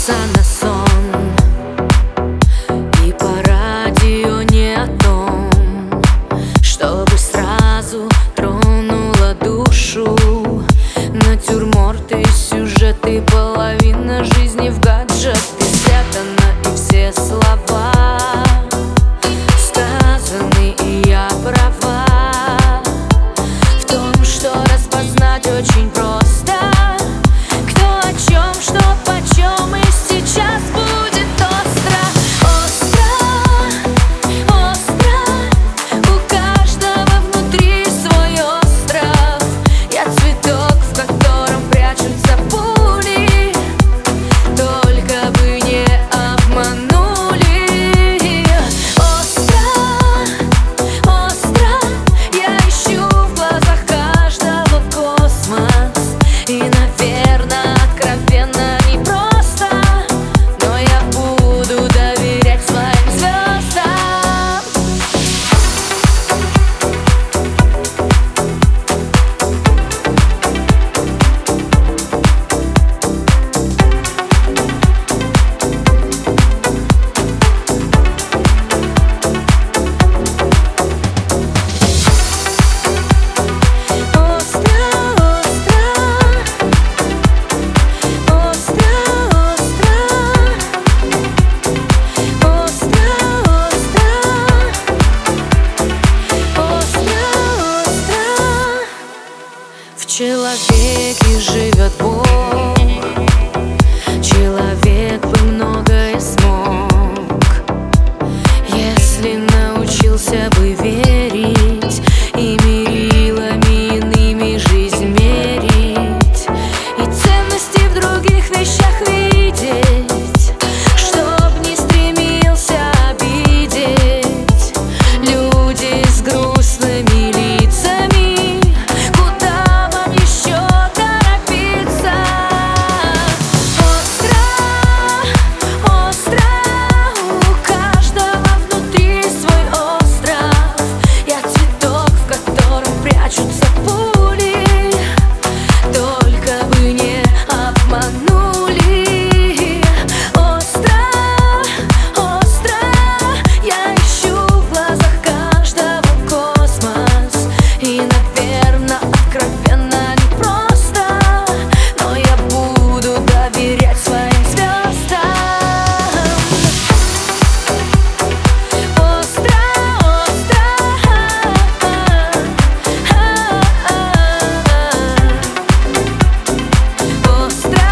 надеяться на сон, и по радио не о том, чтобы сразу тронула душу. Натюрморты, сюжеты, половина жизни в гаджет спрятана, и все слова сказаны, и я права в том, что распознать очень просто. Кто о чем, что почем, и сейчас будет остро. Остро, остро, у каждого внутри свой остров. Я цветок, в котором прячутся пули, только бы не обманули. Остро, остро, я ищу в глазах каждого космос. И, наверное, откровенно непросто, но я буду доверять своим звездам. В человеке живет Бог. Человек бы многое смог, если научился бы верить и мерилами иными жизнь мерить, и ценности в других вещах видеть, чтоб не стремился обидеть. Люди с грустными лицами, куда вам еще торопиться? Остро, остро, у каждого внутри свой остров. Я цветок, в котором прячутся пули, только бы не обманули. Остро, остро, я ищу в глазах каждого космос. И, наверное, откровенно непросто, но я буду доверять своим звездам. Остро, остро, остро,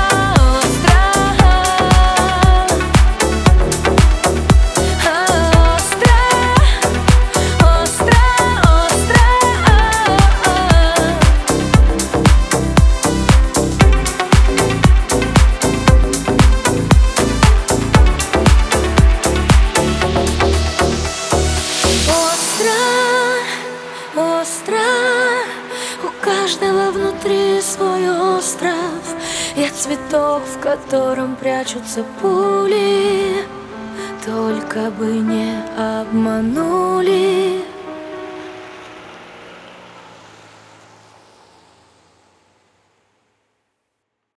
остро, у каждого внутри свой остров. Я цветок, в котором прячутся пули, только бы не обманули.